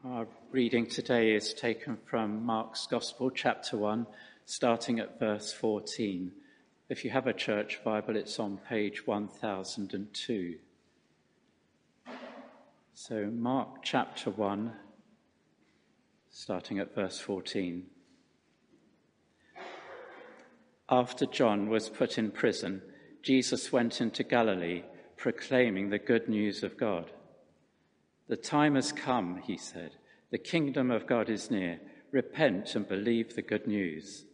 Our reading today is taken from Mark's Gospel, chapter 1, starting at verse 14. If you have a church Bible, it's on page 1002. So Mark chapter 1, starting at verse 14. After John was put in prison, Jesus went into Galilee, proclaiming the good news of God. "The time has come," he said. "The kingdom of God is near. Repent and believe the good news."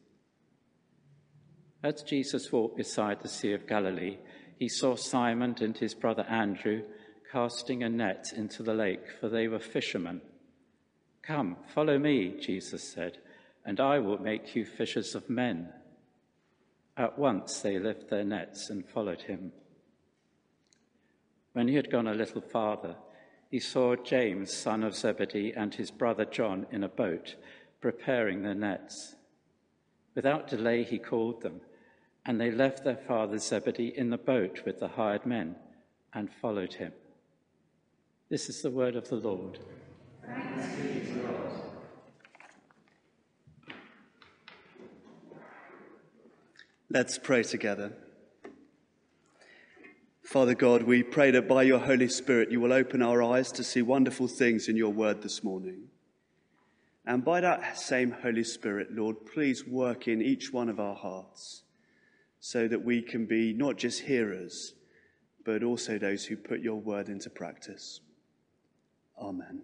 As Jesus walked beside the Sea of Galilee, he saw Simon and his brother Andrew casting a net into the lake, for they were fishermen. "Come, follow me," Jesus said, "and I will make you fishers of men." At once they left their nets and followed him. When he had gone a little farther, he saw James, son of Zebedee, and his brother John in a boat, preparing their nets. Without delay he called them, and they left their father Zebedee in the boat with the hired men and followed him. This is the word of the Lord. Thanks be to God. Let's pray together. Father God, we pray that by your Holy Spirit you will open our eyes to see wonderful things in your word this morning. And by that same Holy Spirit, Lord, please work in each one of our hearts so that we can be not just hearers, but also those who put your word into practice. Amen.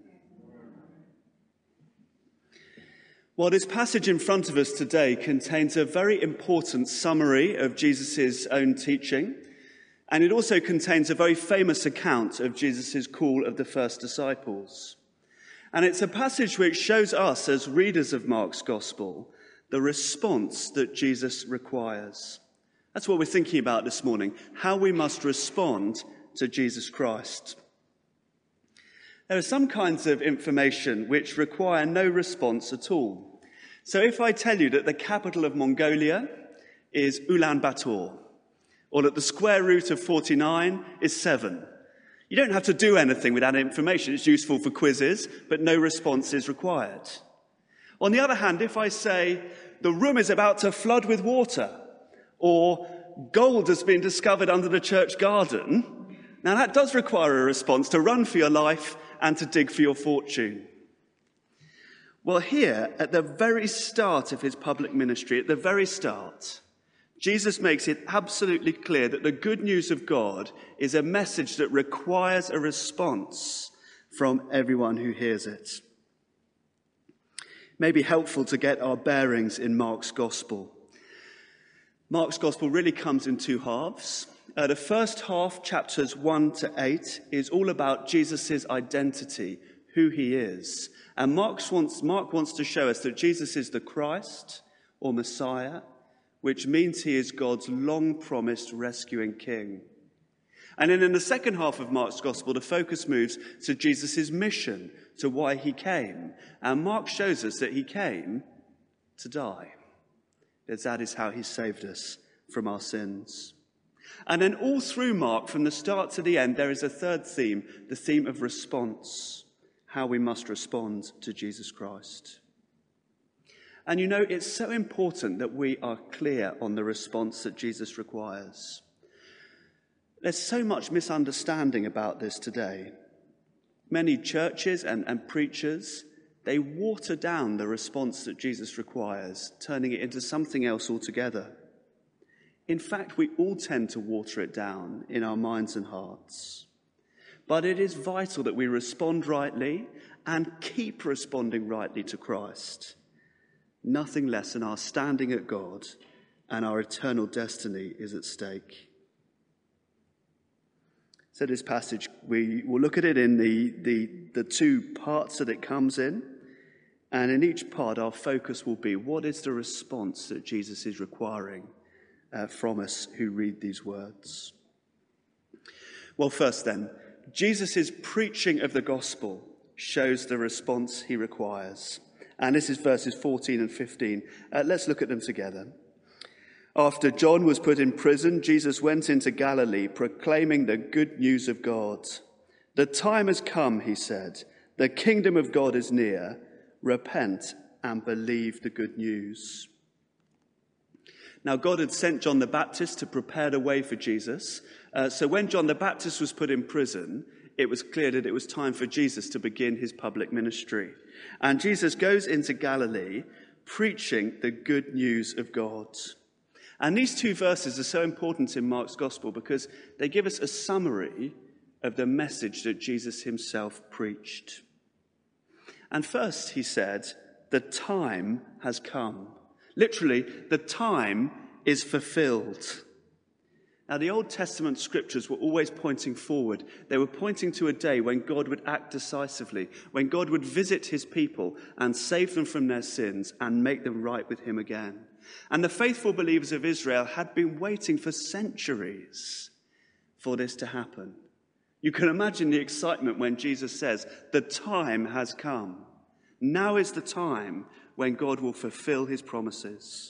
Well, this passage in front of us today contains a very important summary of Jesus' own teaching. And it also contains a very famous account of Jesus' call of the first disciples. And it's a passage which shows us, as readers of Mark's Gospel, the response that Jesus requires. That's what we're thinking about this morning, how we must respond to Jesus Christ. There are some kinds of information which require no response at all. So if I tell you that the capital of Mongolia is Ulaanbaatar, or that the square root of 49 is 7. You don't have to do anything with that information. It's useful for quizzes, but no response is required. On the other hand, if I say, the room is about to flood with water, or gold has been discovered under the church garden, now that does require a response to run for your life and to dig for your fortune. Well, here, at the very start of his public ministry, at the very start, Jesus makes it absolutely clear that the good news of God is a message that requires a response from everyone who hears it. It may be helpful to get our bearings in Mark's Gospel. Mark's Gospel really comes in two halves. The first half, chapters 1 to 8, is all about Jesus' identity, who he is. And Mark wants to show us that Jesus is the Christ, or Messiah, which means he is God's long-promised rescuing king. And then in the second half of Mark's Gospel, the focus moves to Jesus' mission, to why he came. And Mark shows us that he came to die, as that is how he saved us from our sins. And then all through Mark, from the start to the end, there is a third theme, the theme of response, how we must respond to Jesus Christ. And you know, it's so important that we are clear on the response that Jesus requires. There's so much misunderstanding about this today. Many churches and preachers, they water down the response that Jesus requires, turning it into something else altogether. In fact, we all tend to water it down in our minds and hearts. But it is vital that we respond rightly and keep responding rightly to Christ. Nothing less than our standing at God and our eternal destiny is at stake. So this passage, we will look at it in the two parts that it comes in. And in each part, our focus will be, what is the response that Jesus is requiring from us who read these words? Well, first then, Jesus' preaching of the gospel shows the response he requires. And this is verses 14 and 15. Let's look at them together. After John was put in prison, Jesus went into Galilee, proclaiming the good news of God. The time has come, he said. The kingdom of God is near. Repent and believe the good news. Now, God had sent John the Baptist to prepare the way for Jesus. So when John the Baptist was put in prison, it was clear that it was time for Jesus to begin his public ministry. And Jesus goes into Galilee preaching the good news of God. And these two verses are so important in Mark's gospel because they give us a summary of the message that Jesus himself preached. And first he said, the time has come. Literally, the time is fulfilled. Now, the Old Testament scriptures were always pointing forward. They were pointing to a day when God would act decisively, when God would visit his people and save them from their sins and make them right with him again. And the faithful believers of Israel had been waiting for centuries for this to happen. You can imagine the excitement when Jesus says, the time has come. Now is the time when God will fulfill his promises.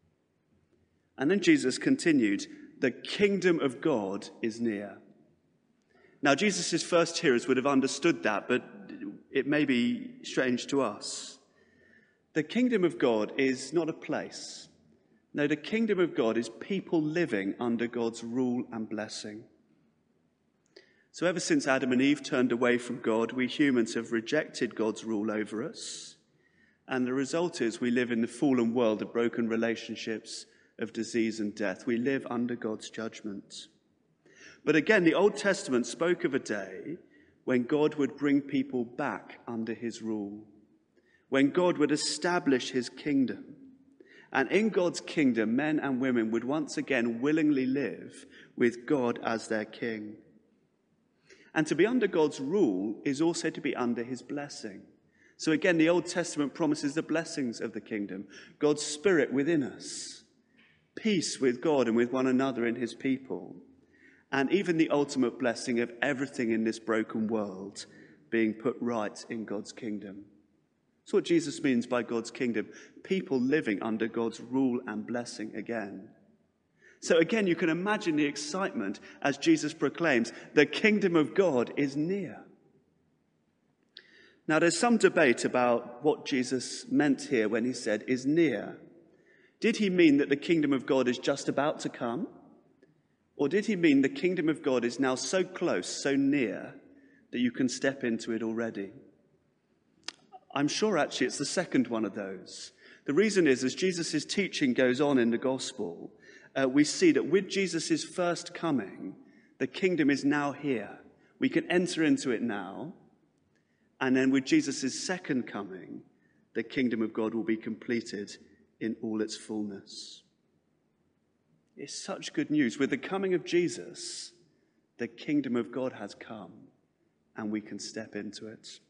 And then Jesus continued, the kingdom of God is near. Now, Jesus' first hearers would have understood that, but it may be strange to us. The kingdom of God is not a place. No, the kingdom of God is people living under God's rule and blessing. So ever since Adam and Eve turned away from God, we humans have rejected God's rule over us. And the result is we live in the fallen world of broken relationships, of disease and death. We live under God's judgment. But again, the Old Testament spoke of a day when God would bring people back under his rule, when God would establish his kingdom. And in God's kingdom, men and women would once again willingly live with God as their king. And to be under God's rule is also to be under his blessing. So again, the Old Testament promises the blessings of the kingdom, God's Spirit within us, peace with God and with one another in his people, and even the ultimate blessing of everything in this broken world being put right in God's kingdom. That's what Jesus means by God's kingdom, people living under God's rule and blessing again. So again, you can imagine the excitement as Jesus proclaims, the kingdom of God is near. Now, there's some debate about what Jesus meant here when he said is near. Did he mean that the kingdom of God is just about to come? Or did he mean the kingdom of God is now so close, so near, that you can step into it already? I'm sure actually it's the second one of those. The reason is, as Jesus' teaching goes on in the gospel, we see that with Jesus' first coming, the kingdom is now here. We can enter into it now. And then with Jesus' second coming, the kingdom of God will be completed in all its fullness. It's such good news. With the coming of Jesus, the kingdom of God has come, and we can step into it.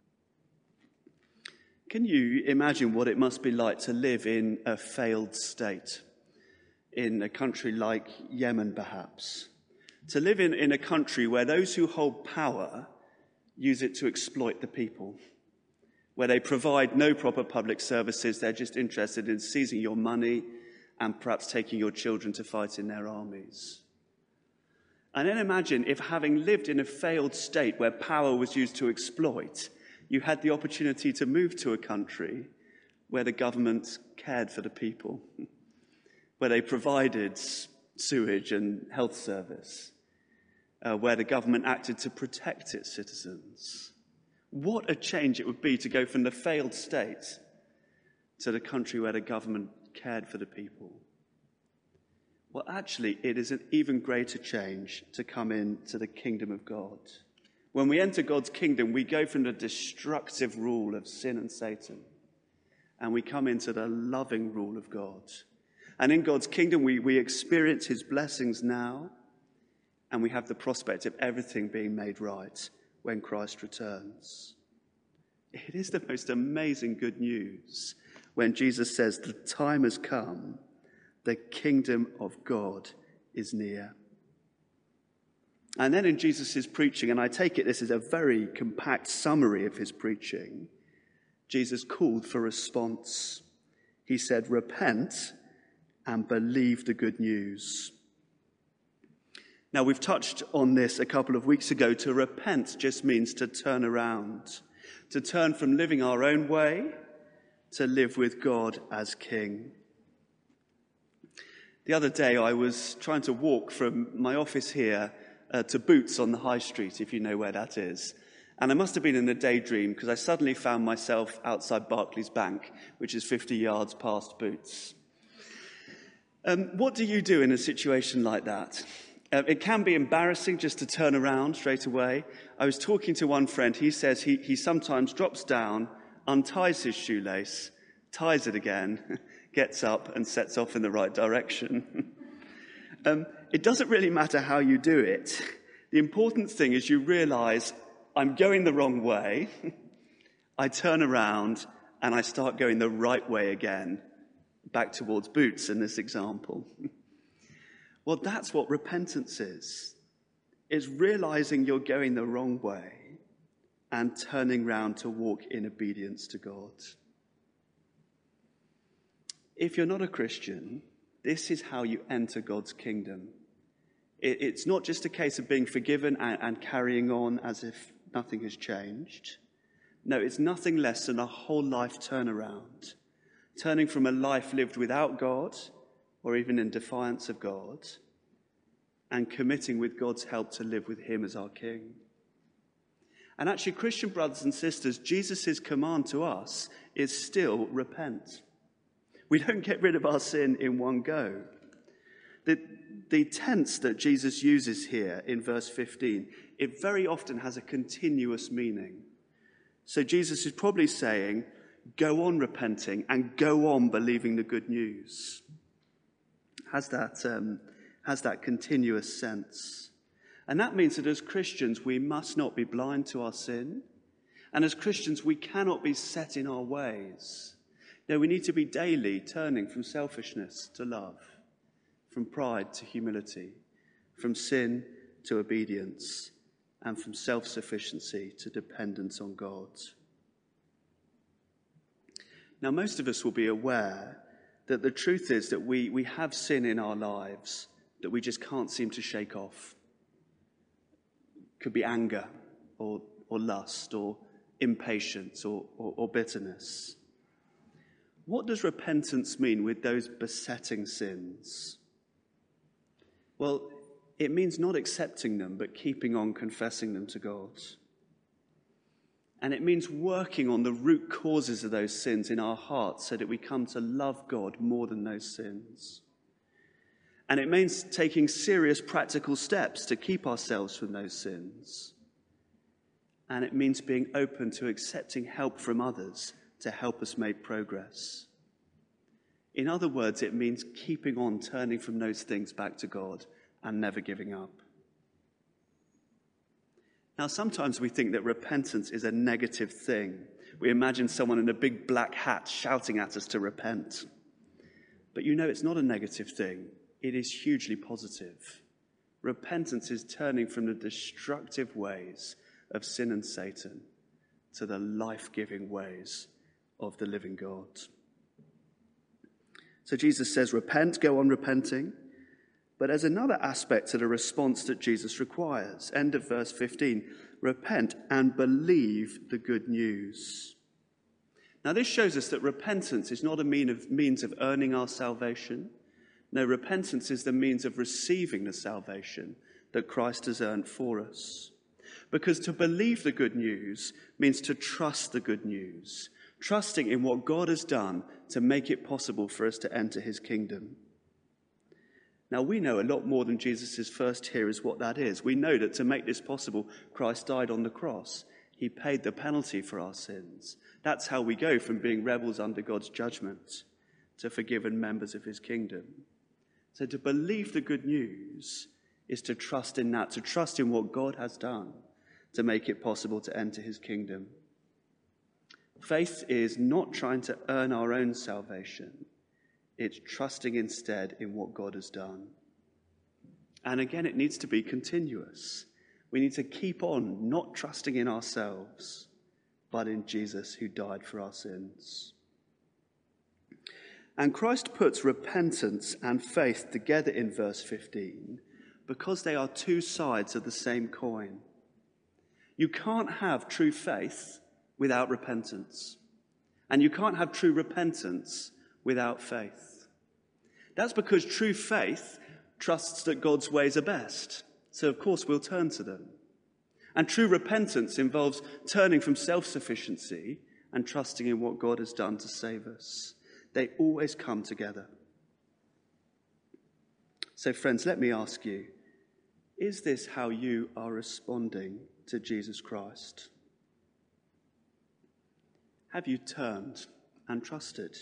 Can you imagine what it must be like to live in a failed state? In a country like Yemen, perhaps. To live in a country where those who hold power use it to exploit the people. Where they provide no proper public services, they're just interested in seizing your money and perhaps taking your children to fight in their armies. And then imagine if, having lived in a failed state where power was used to exploit, you had the opportunity to move to a country where the government cared for the people, where they provided sewage and health service, where the government acted to protect its citizens. What a change it would be to go from the failed state to the country where the government cared for the people. Well, actually, it is an even greater change to come into the kingdom of God. When we enter God's kingdom, we go from the destructive rule of sin and Satan, and we come into the loving rule of God. And in God's kingdom, we experience his blessings now, and we have the prospect of everything being made right when Christ returns. It is the most amazing good news when Jesus says, the time has come, the kingdom of God is near. And then in Jesus' preaching, and I take it this is a very compact summary of his preaching, Jesus called for response. He said, repent and believe the good news. Now, we've touched on this a couple of weeks ago. To repent just means to turn around. to turn from living our own way to live with God as King. The other day I was trying to walk from my office here to Boots on the High Street, if you know where that is. And I must have been in a daydream because I suddenly found myself outside Barclays Bank, which is 50 yards past Boots. What do you do in a situation like that? It can be embarrassing just to turn around straight away. I was talking to one friend. He says he sometimes drops down, unties his shoelace, ties it again, gets up and sets off in the right direction. It doesn't really matter how you do it. The important thing is you realize, I'm going the wrong way. I turn around and I start going the right way again, back towards Boots in this example. Well, that's what repentance is realizing you're going the wrong way and turning round to walk in obedience to God. If you're not a Christian, this is how you enter God's kingdom. It's not just a case of being forgiven and carrying on as if nothing has changed. No, it's nothing less than a whole life turnaround, turning from a life lived without God or even in defiance of God, and committing with God's help to live with him as our King. And actually, Christian brothers and sisters, Jesus' command to us is still repent. We don't get rid of our sin in one go. The tense that Jesus uses here in verse 15, it very often has a continuous meaning. So Jesus is probably saying, go on repenting and go on believing the good news. Has that continuous sense. And that means that as Christians, we must not be blind to our sin. And as Christians, we cannot be set in our ways. No, we need to be daily turning from selfishness to love, from pride to humility, from sin to obedience, and from self-sufficiency to dependence on God. Now, most of us will be aware that the truth is that we have sin in our lives that we just can't seem to shake off. It could be anger or lust or impatience or bitterness. What does repentance mean with those besetting sins? Well, it means not accepting them, but keeping on confessing them to God. And it means working on the root causes of those sins in our hearts so that we come to love God more than those sins. And it means taking serious practical steps to keep ourselves from those sins. And it means being open to accepting help from others to help us make progress. In other words, it means keeping on turning from those things back to God and never giving up. Now, sometimes we think that repentance is a negative thing. We imagine someone in a big black hat shouting at us to repent. But you know, it's not a negative thing. It is hugely positive. Repentance is turning from the destructive ways of sin and Satan to the life-giving ways of the living God. So Jesus says, repent, go on repenting. But there's another aspect to the response that Jesus requires. End of verse 15. Repent and believe the good news. Now this shows us that repentance is not a means of earning our salvation. No, repentance is the means of receiving the salvation that Christ has earned for us. Because to believe the good news means to trust the good news, trusting in what God has done to make it possible for us to enter his kingdom. Now, we know a lot more than Jesus' first hearers what that is. We know that to make this possible, Christ died on the cross. He paid the penalty for our sins. That's how we go from being rebels under God's judgment to forgiven members of his kingdom. So to believe the good news is to trust in that, to trust in what God has done to make it possible to enter his kingdom. Faith is not trying to earn our own salvation. It's trusting instead in what God has done. And again, it needs to be continuous. We need to keep on not trusting in ourselves, but in Jesus who died for our sins. And Christ puts repentance and faith together in verse 15 because they are two sides of the same coin. You can't have true faith without repentance. And you can't have true repentance without faith. That's because true faith trusts that God's ways are best. So, of course, we'll turn to them. And true repentance involves turning from self-sufficiency and trusting in what God has done to save us. They always come together. So, friends, let me ask you, is this how you are responding to Jesus Christ? Have you turned and trusted?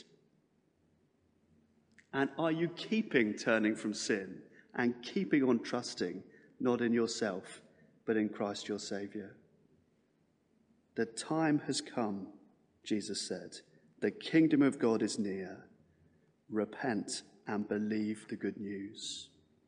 And are you keeping turning from sin and keeping on trusting, not in yourself, but in Christ your Saviour? The time has come, Jesus said. The kingdom of God is near. Repent and believe the good news.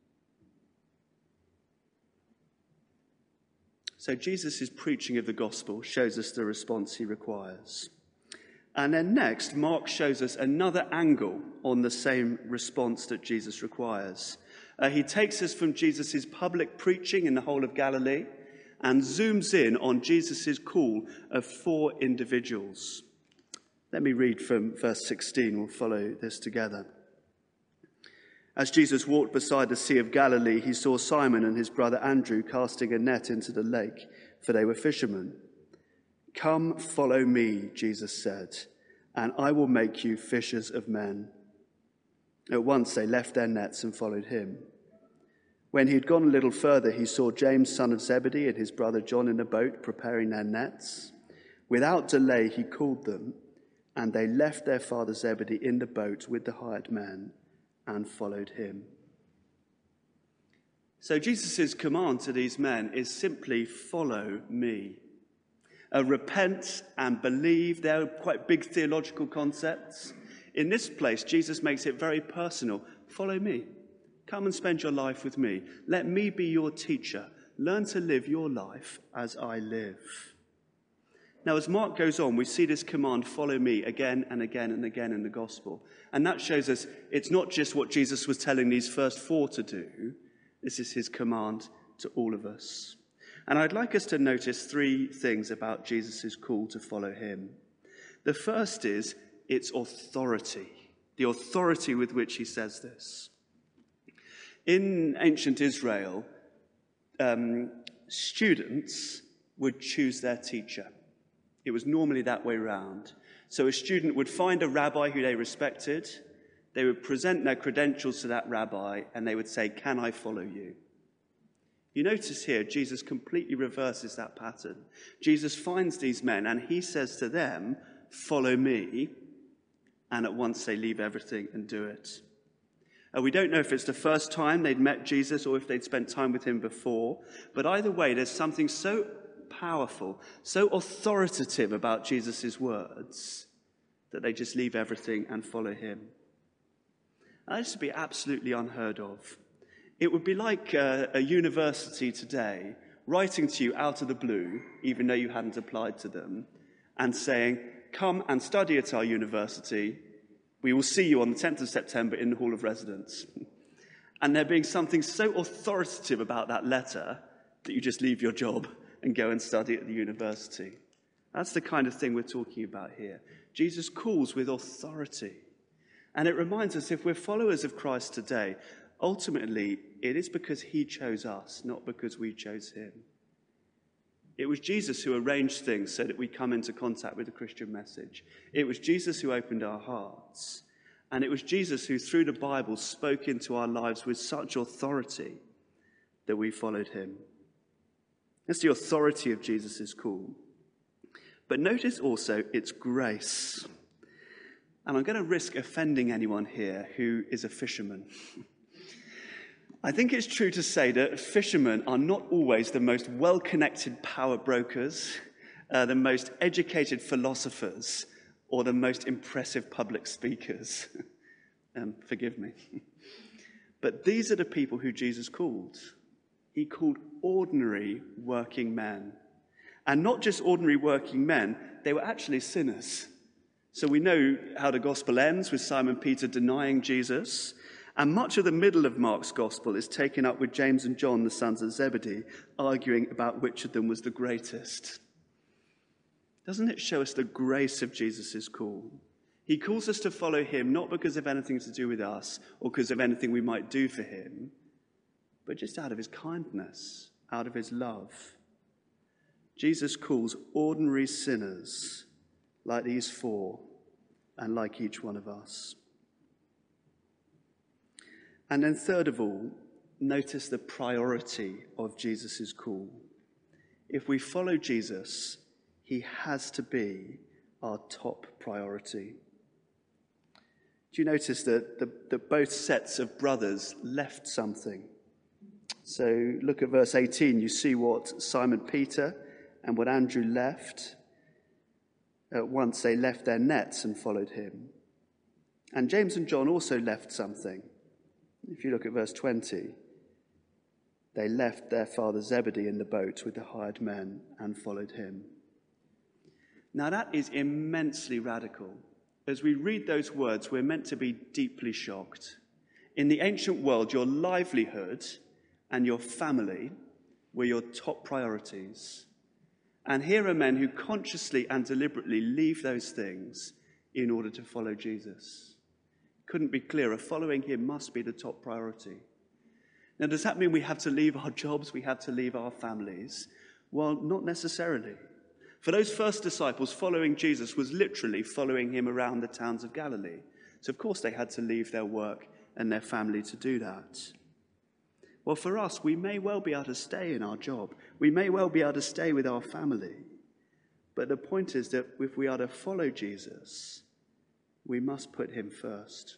So Jesus' preaching of the gospel shows us the response he requires. And then next, Mark shows us another angle on the same response that Jesus requires. He takes us from Jesus' public preaching in the whole of Galilee and zooms in on Jesus' call of 4 individuals. Let me read from verse 16. We'll follow this together. As Jesus walked beside the Sea of Galilee, he saw Simon and his brother Andrew casting a net into the lake, for they were fishermen. "Come, follow me," Jesus said, "and I will make you fishers of men." At once they left their nets and followed him. When he had gone a little further, he saw James, son of Zebedee, and his brother John in a boat preparing their nets. Without delay he called them, and they left their father Zebedee in the boat with the hired men and followed him. So Jesus' command to these men is simply, follow me. Repent and believe. They're quite big theological concepts. In this place, Jesus makes it very personal. Follow me. Come and spend your life with me. Let me be your teacher. Learn to live your life as I live. Now, as Mark goes on, we see this command, follow me, again and again and again in the gospel. And that shows us it's not just what Jesus was telling these first 4 to do. This is his command to all of us. And I'd like us to notice 3 things about Jesus' call to follow him. The first is its authority, the authority with which he says this. In ancient Israel, students would choose their teacher. It was normally that way round. So a student would find a rabbi who they respected, they would present their credentials to that rabbi, and they would say, "Can I follow you?" You notice here, Jesus completely reverses that pattern. Jesus finds these men, and he says to them, "Follow me," and at once they leave everything and do it. We don't know if it's the first time they'd met Jesus or if they'd spent time with him before, but either way, there's something so powerful, so authoritative about Jesus' words that they just leave everything and follow him. Now, this would be absolutely unheard of. It would be like a university today writing to you out of the blue, even though you hadn't applied to them, and saying, "Come and study at our university. We will see you on the 10th of September in the Hall of Residence." And there being something so authoritative about that letter that you just leave your job and go and study at the university. That's the kind of thing we're talking about here. Jesus calls with authority. And it reminds us, if we're followers of Christ today, ultimately it is because he chose us, not because we chose him. It was Jesus who arranged things so that we come into contact with the Christian message. It was Jesus who opened our hearts. And it was Jesus who, through the Bible, spoke into our lives with such authority that we followed him. That's the authority of Jesus' call. But notice also its grace. And I'm going to risk offending anyone here who is a fisherman. I think it's true to say that fishermen are not always the most well-connected power brokers, the most educated philosophers, or the most impressive public speakers. Forgive me. But these are the people who Jesus called. He called ordinary working men. And not just ordinary working men, they were actually sinners. So we know how the gospel ends with Simon Peter denying Jesus. And much of the middle of Mark's gospel is taken up with James and John, the sons of Zebedee, arguing about which of them was the greatest. Doesn't it show us the grace of Jesus' call? He calls us to follow him not because of anything to do with us or because of anything we might do for him, but just out of his kindness, out of his love. Jesus calls ordinary sinners like these four and like each one of us. And then third of all, notice the priority of Jesus' call. If we follow Jesus, he has to be our top priority. Do you notice that both sets of brothers left something? So look at verse 18. You see what Simon Peter and what Andrew left. At once they left their nets and followed him. And James and John also left something. If you look at verse 20, they left their father Zebedee in the boat with the hired men and followed him. Now that is immensely radical. As we read those words, we're meant to be deeply shocked. In the ancient world, your livelihood and your family were your top priorities. And here are men who consciously and deliberately leave those things in order to follow Jesus. Couldn't be clearer. Following him must be the top priority. Now, does that mean we have to leave our jobs? We have to leave our families? Well, not necessarily. For those first disciples, following Jesus was literally following him around the towns of Galilee. So, of course, they had to leave their work and their family to do that. Well, for us, we may well be able to stay in our job. We may well be able to stay with our family. But the point is that if we are to follow Jesus, we must put him first.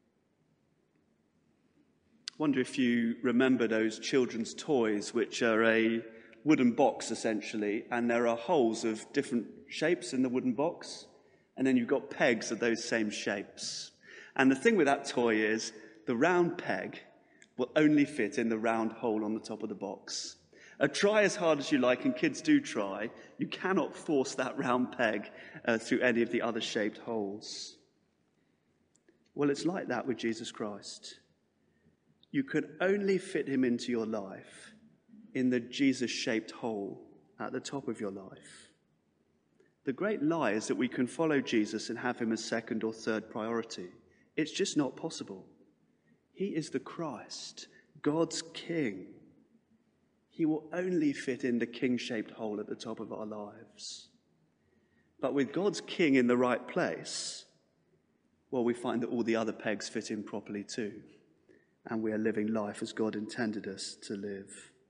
I wonder if you remember those children's toys, which are a wooden box, essentially, and there are holes of different shapes in the wooden box, and then you've got pegs of those same shapes. And the thing with that toy is the round peg will only fit in the round hole on the top of the box. Try as hard as you like, and kids do try, you cannot force that round peg through any of the other shaped holes. Well, it's like that with Jesus Christ. You can only fit him into your life in the Jesus-shaped hole at the top of your life. The great lie is that we can follow Jesus and have him as second or third priority. It's just not possible. He is the Christ, God's King. He will only fit in the king-shaped hole at the top of our lives. But with God's King in the right place, well, we find that all the other pegs fit in properly too. And we are living life as God intended us to live.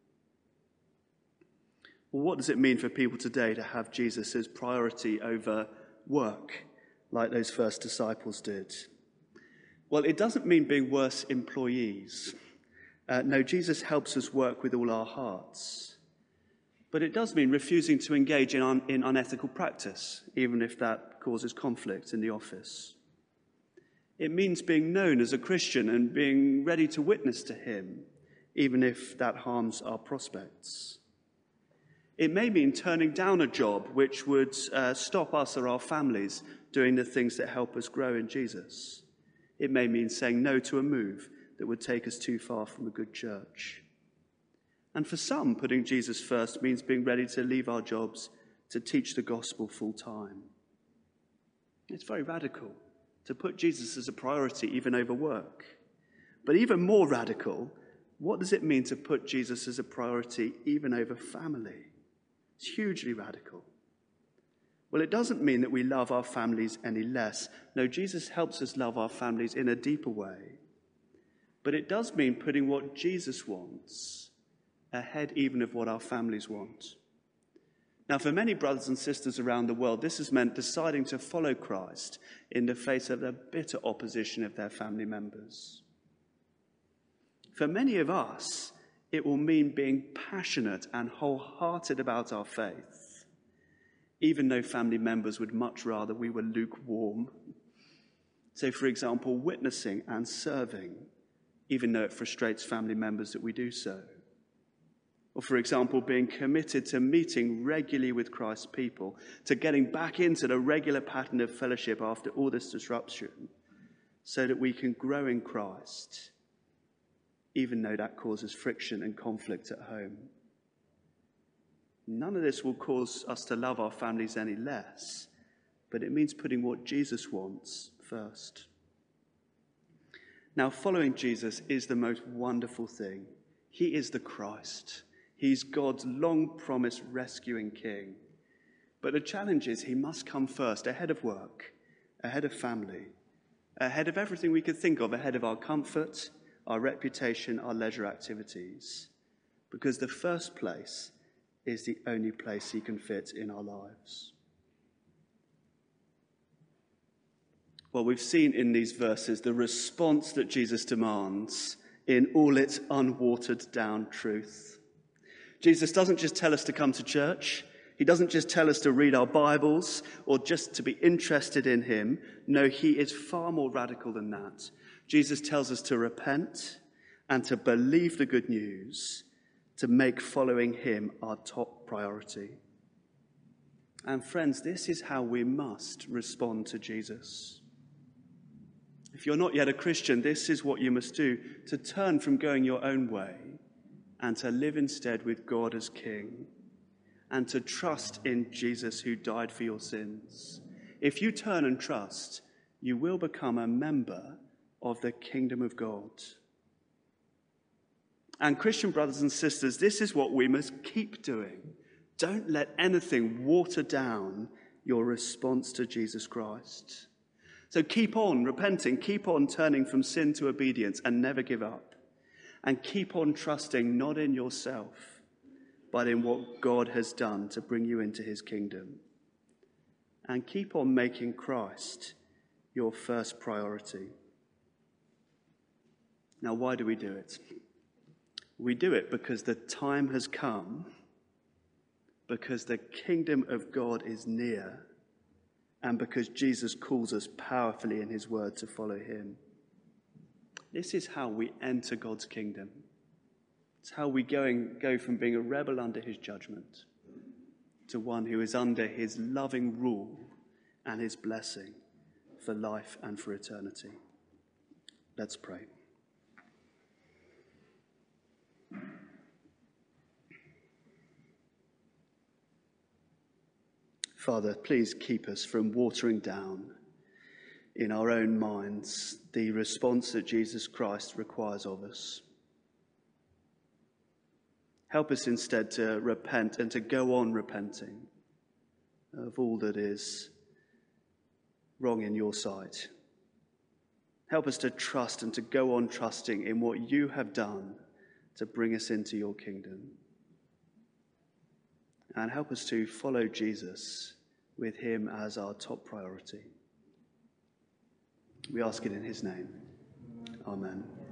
Well, what does it mean for people today to have Jesus as priority over work, like those first disciples did? Well, it doesn't mean being worse employees. No, Jesus helps us work with all our hearts. But it does mean refusing to engage in unethical practice, even if that causes conflict in the office. It means being known as a Christian and being ready to witness to him, even if that harms our prospects. It may mean turning down a job which would stop us or our families doing the things that help us grow in Jesus. It may mean saying no to a move that would take us too far from a good church. And for some, putting Jesus first means being ready to leave our jobs to teach the gospel full time. It's very radical to put Jesus as a priority even over work. But even more radical, what does it mean to put Jesus as a priority even over family? It's hugely radical. Well, it doesn't mean that we love our families any less. No, Jesus helps us love our families in a deeper way. But it does mean putting what Jesus wants ahead even of what our families want. Now, for many brothers and sisters around the world, this has meant deciding to follow Christ in the face of the bitter opposition of their family members. For many of us, it will mean being passionate and wholehearted about our faith, even though family members would much rather we were lukewarm. So, for example, witnessing and serving, even though it frustrates family members that we do so. Or, for example, being committed to meeting regularly with Christ's people, to getting back into the regular pattern of fellowship after all this disruption, so that we can grow in Christ, even though that causes friction and conflict at home. None of this will cause us to love our families any less, but it means putting what Jesus wants first. Now, following Jesus is the most wonderful thing. He is the Christ. He's God's long-promised rescuing king. But the challenge is he must come first, ahead of work, ahead of family, ahead of everything we could think of, ahead of our comfort, our reputation, our leisure activities. Because the first place is the only place he can fit in our lives. Well, we've seen in these verses the response that Jesus demands in all its unwatered down truth. Jesus doesn't just tell us to come to church. He doesn't just tell us to read our Bibles or just to be interested in him. No, he is far more radical than that. Jesus tells us to repent and to believe the good news, to make following him our top priority. And friends, this is how we must respond to Jesus. If you're not yet a Christian, this is what you must do, to turn from going your own way and to live instead with God as King, and to trust in Jesus who died for your sins. If you turn and trust, you will become a member of the kingdom of God. And Christian brothers and sisters, this is what we must keep doing. Don't let anything water down your response to Jesus Christ. So keep on repenting, keep on turning from sin to obedience and never give up. And keep on trusting not in yourself, but in what God has done to bring you into his kingdom. And keep on making Christ your first priority. Now, why do we do it? We do it because the time has come, because the kingdom of God is near, and because Jesus calls us powerfully in his word to follow him. This is how we enter God's kingdom. It's how we go from being a rebel under his judgment to one who is under his loving rule and his blessing for life and for eternity. Let's pray. Father, please keep us from watering down in our own minds the response that Jesus Christ requires of us. Help us instead to repent and to go on repenting of all that is wrong in your sight. Help us to trust and to go on trusting in what you have done to bring us into your kingdom. And help us to follow Jesus with him as our top priority. We ask it in his name. Amen.